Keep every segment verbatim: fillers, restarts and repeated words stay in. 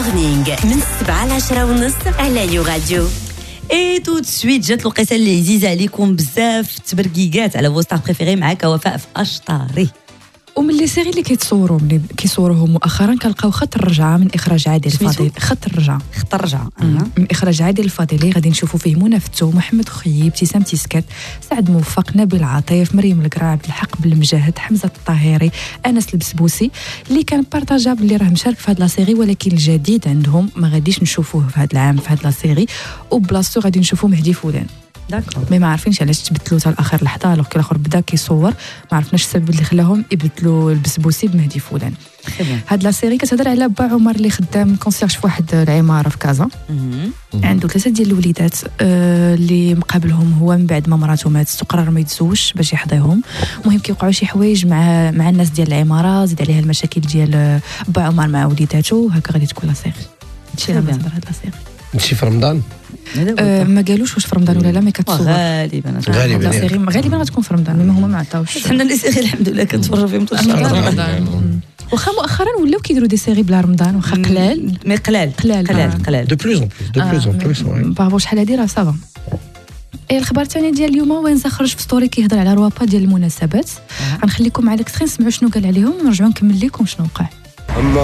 مورنينغ من السبعة لعشرة ونص على يو راديو. اي تو سويت جات الوقيته اللي عزيزه عليكم بزاف تبرقيقات على فو ستار بريفيري معاك وفاء في اشطاري. ومن لي سيري اللي كيتصوروا ملي كيصوروهم مؤخرا كنلقاو خط الرجعه من اخراج عادل الفاضلي. خط الرجعه خط الرجعه من اخراج عادل الفاضلي غادي نشوفوا فيه منى فتو، محمد خيي، ابتسام تيسكات، سعد موفق، نبيل عطيف، مريم القرع، عبد الحق بالمجاهد، حمزه الطاهري، انس البسبوسي، اللي كان بارطاجاب اللي راه مشارك في هاد لا سيري، ولكن الجديد عندهم ما غاديش نشوفوه في هاد العام في هاد لا سيري، وبلاصتو غادي نشوفوا مهدي فولان. داكور مي ما عارفينش علاش تبدلوا حتى لاخر لحظه، الوغ كي الاخر بدا كيصور ما عرفناش السبب اللي خلاهم يبدلوا البسبوسي بمهدي فولان. هاد لا سيري كتهضر على با عمر اللي خدام كونسيرج في واحد العماره في كازا، عنده ثلاثه ديال الوليدات آه اللي مقابلهم هو من بعد ما مراته ماتت وقرر ما يتزوجش باش يحضيهم. المهم كيوقعوا شي حوايج مع مع الناس ديال العماره، زيد عليها المشاكل ديال با عمر مع وليداته، وهكا غادي تكون لا سيري. هادشي اللي غادي هاد لا سيري. ماشي في رمضان؟ أه ما قالوش واش في رمضان ولا لا، ما كتصور غالبا غالبا غالبا غتكون في رمضان، ما هما ما عطاوش. حنا لي سيري الحمد لله كنتفرجوا فيهم طول الشهر. واخا مؤخرا ولاو كيديروا دي سيري بلا رمضان، واخا قلال مي قلال قلال قلال قلال دو بلوز اون بلوس دو بلوز اون بلوس. بابا شحال هادي راه صافا. اي الخبر الثاني ديال اليوم وين خرج في ستوري كيهضر على روابا ديال المناسبات. غنخليكم مع الاكسترين نسمعوا شنو قال عليهم ونرجعوا نكمل لكم شنو وقع. اما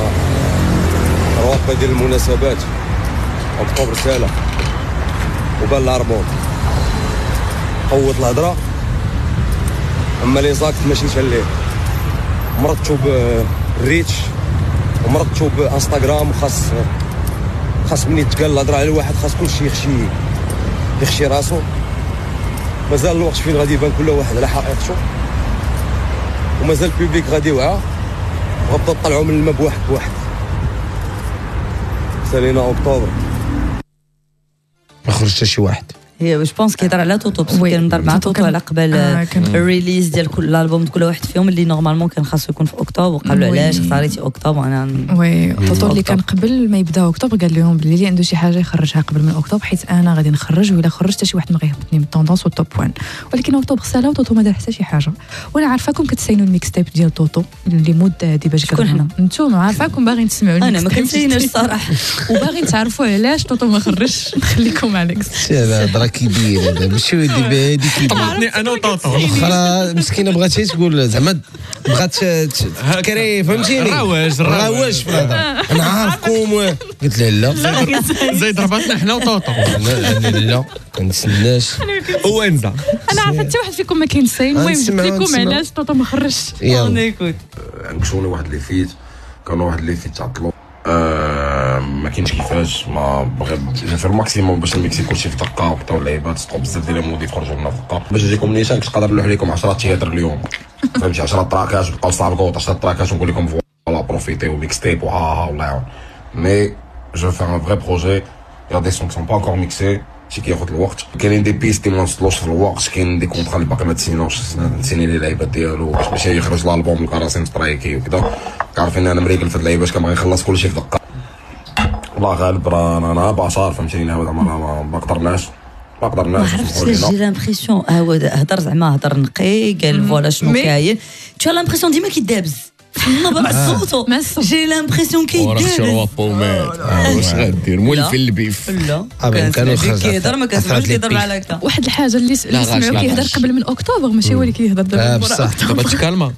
روابا ديال المناسبات اكتوبر سالا وبان الهرمون قوت الهضره، اما لي زاكت ماشي شاليه. مرضتو بالريتش ومرضتو بانستغرام، وخاص خاص مني تقال الهضره على الواحد خاص كلشي يخشي يخشي راسو. مازال الوقت فين غادي يبان كل واحد على حقيقته، ومازال البوبليك غادي وعى وغبطوا طلعوا من الماء بواحد بواحد. سالينا اكتوبر ما خرج حتى شي واحد. هي واش بونس كيهضر على توتو، باسكو كان مضرب مع توتو على قبل الريليز ديال كل الالبوم كل واحد فيهم اللي نورمالمون كان خاصو يكون في اكتوبر، وقالوا علاش اختاريتي اكتوبر. انا وي توتو اللي كان قبل ما يبداو اكتوبر قال لهم بلي اللي عنده شي حاجه يخرجها قبل من اكتوبر، حيت انا غادي نخرج ولا خرجت حتى شي واحد ما غيهبطني من الطوندونس والتوب وان. ولكن اكتوبر سالا وتوتو ما دار حتى شي حاجه. وانا عارفاكم كتسينوا الميكس تايب ديال توتو اللي مود هادي باش كنحنا نتوما عارفاكم باغيين تسمعوا الميكس. انا ما كنسيناش الصراحه وباغيين تعرفوا علاش توتو ما خرجش. نخليكم على الاكس. هذا هضره كبيره ماشي ودي بهادي طلعتني انا وطاطا اخرى مسكينه بغات تقول زعما بغات تكري فهمتيني رواج رواج في الهضره. انا عارفكم قلت لها لا زيد ضربتنا حنا وطاطا. انا لا ما نتسناش وينزا. انا عارفه حتى واحد فيكم ما كينسين. المهم قلت لكم علاش توتو ما خرجش. نيكوت نكشوني واحد لي فيت كانوا واحد لي فيت تعطلوا أه ما كاينش كيفاش ما بغي في الماكسيموم باش الميكسي كلشي في دقه وبطاو اللعيبات سطو بزاف ديال المودي تخرجوا لنا في دقه باش يجيكم نيشان. كنت قادر نلوح لكم عشرة تياتر اليوم فهمتي عشرة تراكاش بقاو صابقوا عشرة تراكاش ونقول لكم فوالا بروفيتيو ميكس تيب وها ها والله. مي جو في ان فري بروجي يا دي سون سون با انكور ميكسي شي كياخذ الوقت. كاينين دي بيست اللي ما وصلوش في الوقت، كاين دي كونطرا اللي باقي ما تسينوش نسيني لي اللعيبات ديالو باش باش يخرج الالبوم الكراسين سترايكي وكذا. عارفين انا مريقل في اللعيبه باش كنبغي نخلص كلشي في دقه. الله غالب راه انا بشار فهمتيني هذا ما ما قدرناش ما قدرناش. جي لامبريسيون هو هضر زعما هضر نقي قال فوالا شنو كاين. تو لامبريسيون ديما كيدابز النبره الصوتو. جي لامبريسيون كيدابز وراه بومات واش غادير مول في البيف. لا كانوا كيهضر ما كنسمعوش كيهضر على هكا. واحد الحاجه اللي سمعوا كيهضر قبل من اكتوبر ماشي هو اللي كيهضر دابا. بصح دابا تكالما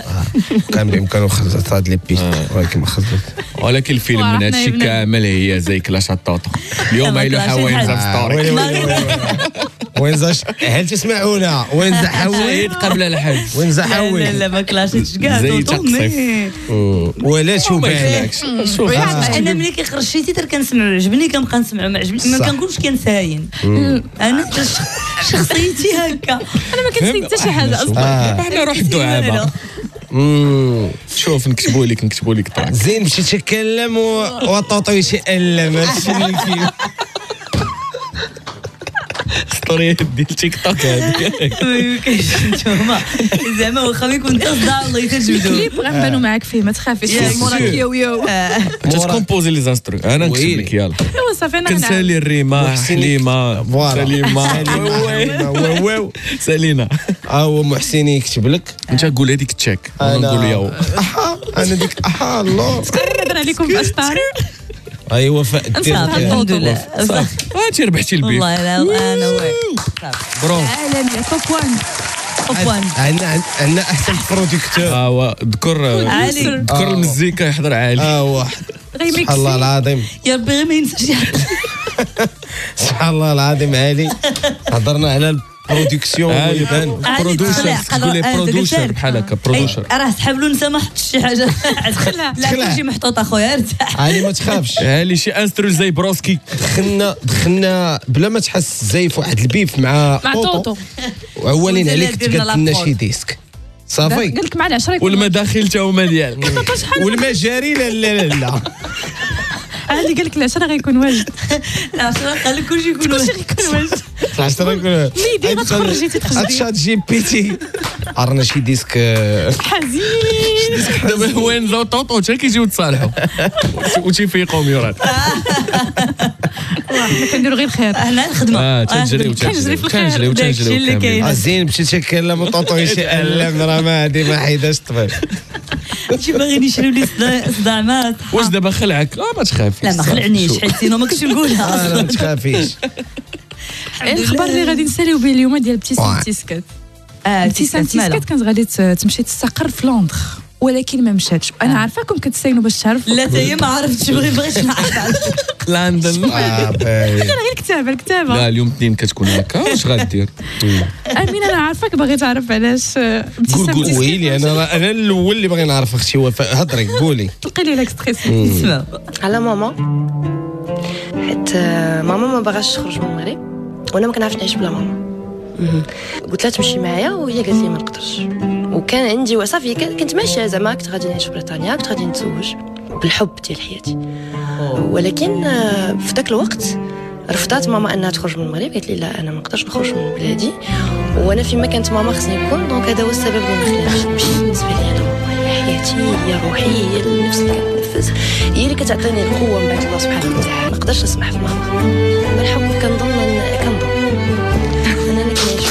كان بامكانه خرجت هاد لي بيست ولكن ما خرجت. ولكن الفيلم من هادشي كامل هي زي كلاش الطوطو. اليوم غيلوحها وين زا ستوري وين زاش هل تسمعونا وين زحوي قبل الحج وين زحوي. لا لا ما كلاشتش كاع زي توتو. ولا شوف بالك شوف انا ملي كيخرج شي تيتر كنسمعو عجبني كنبقى نسمعو ما عجبني ما كنقولش كنساين. انا شخصيتي هكا انا ما كنسيت حتى شي حاجه اصلا. احنا روح الدعابه شوف نكتبوا لك نكتبوا لك طاك زين باش تتكلم وطوطو يتألم. هادشي اللي كاين. ستوريات ديال تيك توك هذيك ما كاينش نتوما زعما واخا يكون تصدع الله يتجبدوا. كليب غنبانوا معاك فيه ما تخافيش. موراك يو يو تتكومبوزي لي زانسترو انا نكتب لك يلا. ايوا صافي انا كنسالي الريما حليمه سليمه واو سالينا ها هو محسني يكتب لك انت قول هذيك تشيك انا نقول ياو انا ديك اها الله نهضر عليكم في اشطار. اي وفاء الحمد لله صافي انت ربحتي البيف والله لا انا واعي برافو عالمي توب وان توب وان. عندنا عندنا احسن بروديكتور. اه ذكر عالي ذكر المزيكا يحضر عالي. اه واحد غيميكسي سبحان الله العظيم يا ربي غير ما ينساش سبحان الله العظيم عالي. هضرنا على البرودكسيون والبان برودوسر تقول لي برودوسر بحال هكا برودوسر راه سحب له انت ما حطش شي حاجه لا كلشي محطوط اخويا ارتاح عالي ما تخافش. هالي شي انسترو زي بروسكي دخلنا دخلنا بلا ما تحس زي في واحد البيف مع مع طوطو وعوالين عليك درنا تقاد لنا لابول. شي ديسك صافي. قال لك مع العشرة يكون والمداخل تا هما ديال والمجاري لا لا لا لا عادي. قال لك العشرة غيكون واجد. لا قال لك كلشي يكون كلشي غيكون واجد. العشرة يكون ميدي ما تخرجي تتخرجي شات جي بي تي عرنا شي ديسك حزين. دابا هو نزاو طوطو حتى كيجيو تصالحوا وتيفيقوا ميورات. حنا كنديروا غير الخير. هنا الخدمه اه تنجري كنجري في الخير. وتنجري داكشي اللي وتنجري كاين. آه زين مشيت شكل من طوطو يتألم راه ما هادي ما حيداش الطبيب. شي باغيين يشريو لي صداعمات. واش دابا خلعك؟ اه ما تخافيش. لا ما خلعنيش حيت سينو ما كنتش نقولها اه لا ما اصلا. تخافيش. الخبر اللي غادي نساليو به اليوم ديال ابتسام تيسكات. اه ابتسام تيسكات كانت غادي تمشي تستقر في لندن ولكن ما مشاتش. انا عارفاكم كتساينوا باش تعرفوا. لا حتى هي ما عرفتش بغي بغيت نعرف. لندن اه باي. انا غير الكتابه الكتابه. لا اليوم اثنين كتكون هكا واش غدير؟ امين انا عارفاك باغي تعرف علاش ابتسام قول تيسكات. ويلي انا راه انا الاول اللي باغي نعرف اختي وفاء. هضري قولي. تلقي لي لاكستريس. اسمع على ماما حيت ماما ما باغاش تخرج من المغرب وانا ما كنعرفش نعيش بلا ماما. قلت لها تمشي معايا وهي قالت لي ما نقدرش. وكان عندي وصافي كنت ماشيه زعما كنت غادي نعيش في بريطانيا كنت غادي نتزوج بالحب ديال حياتي. ولكن في ذاك الوقت رفضت ماما انها تخرج من المغرب. قالت لي لا انا ما نقدرش نخرج من بلادي وانا فيما كانت ماما خصني نكون. دونك هذا هو السبب اللي ما خلانيش نمشي. بالنسبه لي انا ماما هي حياتي هي روحي هي النفس اللي كنتنفس هي اللي كتعطيني القوه من بعد الله سبحانه وتعالى. ما نقدرش نسمح في ماما. الحب كنظن كنظن انا اللي كنعيش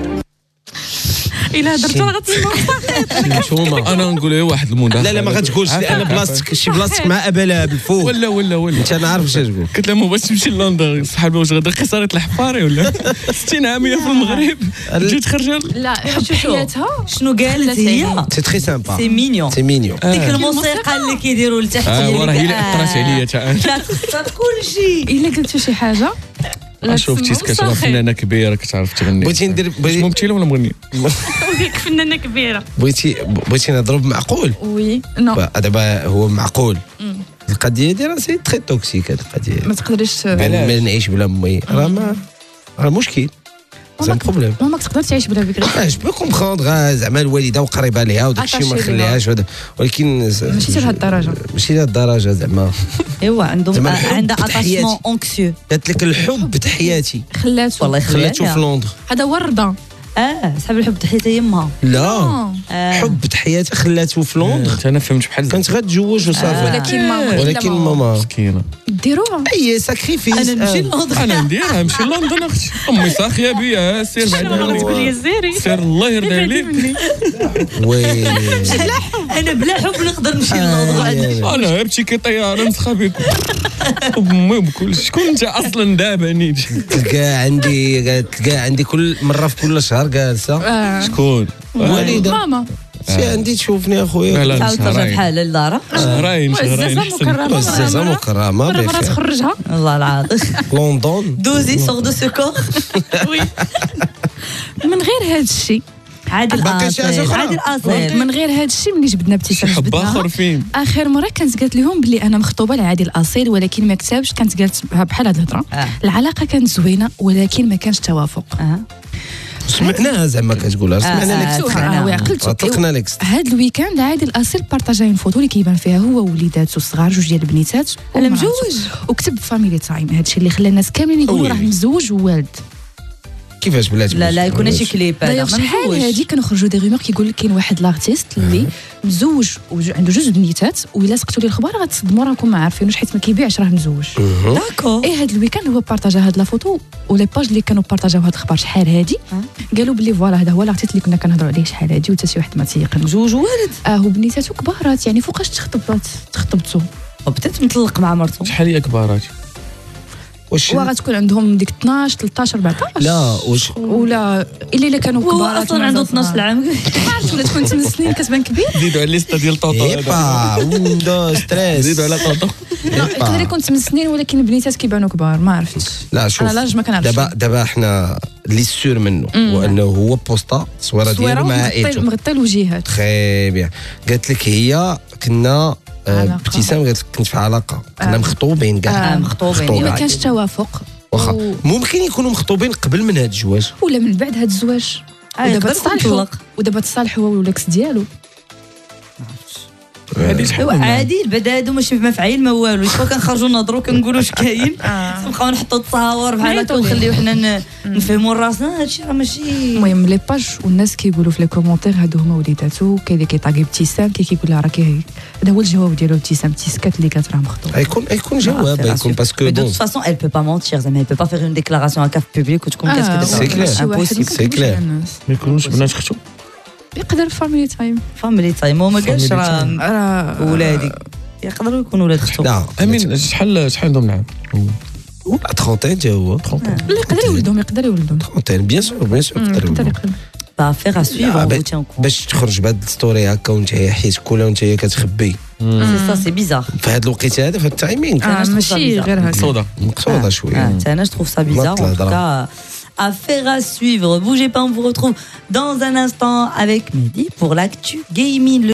الا هضرتو راه غتسمعوا. نتوما انا نقول غير واحد المداخله. لا لا ما غتقولش انا بلاصتك شي بلاصتك مع ابا بالفوق. ولا ولا ولا انت انا عارف اش تقول. قلت لها ما بغيتش تمشي لندن صاحبي واش غادي قصاره الحفاري ولا ستين عاميه في المغرب جيت خرجه. لا حب حياتها. شنو قالت هي؟ سي تري سامبا سي مينيون. سي مينيون. ديك الموسيقى اللي كيديروا لتحت. اه وراه هي اللي اثرت عليا تا انا. لا خصها كل شيء. الا قلتو شي حاجه شوف تيسكات راه فنانه كبيره كتعرف تغني. بغيتي ندير بغيتي ممثله ولا مغنيه؟ وديك فنانه كبيره. بغيتي بغيتي نضرب معقول. وي نو دابا هو معقول. القضيه ديال راه سي تري توكسيك هذه القضيه. ما تقدريش ما نعيش بلا امي راه ما راه مشكل. زعما بروبليم. ماما تقدر تعيش بلا بكري. جو بو كومبخوندغ زعما الوالده وقريبه ليها وداك الشيء ما خليهاش ولكن ماشي لهاد الدرجه. ماشي لهاد الدرجه زعما. ايوا عندهم زعما الحب عندها بتحياتي. اتاشمون اونكسيو. قالت لك الحب تحياتي خلاتو والله خلاتو في خلاتها. لندن. هذا هو الرضا. اه صاحب الحب تحية يمها. لا آه. حب تحياتي خلاتو في لندن. انا فهمت بحال كانت غتزوج وصافي. ولكن ماما ولكن ماما مسكينه ديروها. اي ساكريفيس. انا نمشي لندن. انا نديرها نمشي لندن اختي امي ساخيه بيا سير ماما تقول بعد لي زيري سير الله يرضي عليك. وي انا بلا حب نقدر نمشي لندن. انا هبتي كي طياره نسخه بكم امي بكل شكون انت اصلا دابا نيت تلقى عندي تلقى عندي كل مره في كل شهر جالسه. شكون والده ماما سي عندي تشوفني اخويا. لا تعاود ترجع شهرين بحالها لدارها. شهرين شهرين وعزازه احسن مكرمه. عزازه مكرمه مره مره بخير. تخرجها. والله العظيم. لندن دوزي سور دو سكور. وي من غير هذا الشيء عادل باقي شي حاجة اصيل أخرى؟ عادل اصيل. من غير هذا الشيء ملي جبدنا شي ابتسام حب جبدناها اخر فين اخر مره كانت قالت لهم بلي انا مخطوبه لعادل الاصيل ولكن ما كتبش. كانت قالت بحال هاد الهضره. آه. العلاقه كانت زوينه ولكن ما كانش توافق. اه سمعناها زعما كتقولها سمعنا لك اه وعقلتو. طلقنا لك هاد الويكاند عادل الاصيل بارطاجا اون فوتو اللي كيبان فيها هو ووليداتو الصغار جوج ديال البنيتات انا ومراتو. مزوج. وكتب فاميلي تايم. هادشي اللي خلى الناس كاملين يقولوا وي. راه مزوج ووالد. كيفاش بلاتي. لا لا يكون شي كليب هذا دايوغ ما شحال مزوج. هادي كانوا خرجوا دي رومور كيقول لك كاين واحد لارتيست اللي مزوج وعنده جوج بنيتات وإلا سقتوا لي الخبر غتصدموا راكم ما عارفينوش حيت ما كيبيعش راه مزوج. داكور. اي هاد الويكاند هو بارطاجا هاد لا فوتو ولي باج اللي كانوا بارطاجاو هاد الخبر شحال هادي قالوا بلي فوالا هذا هو لارتيست اللي كنا كنهضروا عليه شحال هادي وتا شي واحد ما تيقن. زوج والد. اه وبنيتاتو كبارات يعني فوقاش تخطبات تخطبتو وبتات مطلق مع مرته. شحال هي كباراتي؟ واش وغتكون عندهم ديك اثناش ثلاثطاش أربعطاش لا واش ولا الا الا كانوا هو كبار اصلا عنده اثناش عام. ما عرفتش ولا تكون ثمان سنين كتبان كبير. زيدوا على الليسته ديال طوطو ايبا وندو ستريس زيدوا على طوطو. يقدر يكون ثمان سنين ولكن البنيتات كيبانوا كبار ما عرفتش. لا شوف انا لاج ما كنعرفش. دابا دابا حنا اللي سور منه هو انه هو بوسطا الصوره ديالو مع عائلته مغطى الوجهات. تري بيان. قالت لك هي كنا ابتسام قالت لك كنت في علاقه كنا مخطوبين كاع مخطوبين وما كانش توافق واخا ممكن يكونوا مخطوبين قبل من هذا الجواز ولا من بعد هذا الزواج ودابا تصالحوا ودابا تصالحوا هو الاكس ديالو. هذه شحال عادي بعدا هادو ماشي مفعيل ما والو يبقاو كنخرجوا نهضروا كنقولوا اش كاين نبقاو نحطوا التصاور بحال هكا ونخليو حنا نفهموا راسنا هادشي راه ماشي. المهم لي باج والناس كيقولوا في لي كومونتير هادو هما وليداتو كاين اللي كيطاقي ابتسام كاين كيقول لها راه كي هذا هو الجواب ديالو ابتسام تيسكات اللي كانت راه مخطوبه. يكون يكون جواب يكون باسكو دو toute façon elle peut pas mentir زعما elle peut pas faire une déclaration à caf public وتكون كتكذب. سي كلير سي كلير ما يكونوش بنات اختو يقدر فاميلي تايم فاميلي تايم هو ما قالش راه ولادي يقدروا يكونوا ولاد اختو. لا امين شحال شحال عندهم العام؟ ثلاثين تا هو لا يقدر يولدهم يقدر يولدهم ثلاثين بيان سور بيان سور يقدر يولدهم. با فيغ ا سويفر باش تخرج بهاد الستوري هكا وانت حيت كلها وانت كتخبي سي سا سي بيزار في هذا الوقت هذا في التايمينغ ماشي غير هكا مقصوده مقصوده شويه. انا جو تروف سا بيزار en tout cas. Affaire à suivre. Bougez pas, on vous retrouve dans un instant avec Mehdi pour l'actu gaming.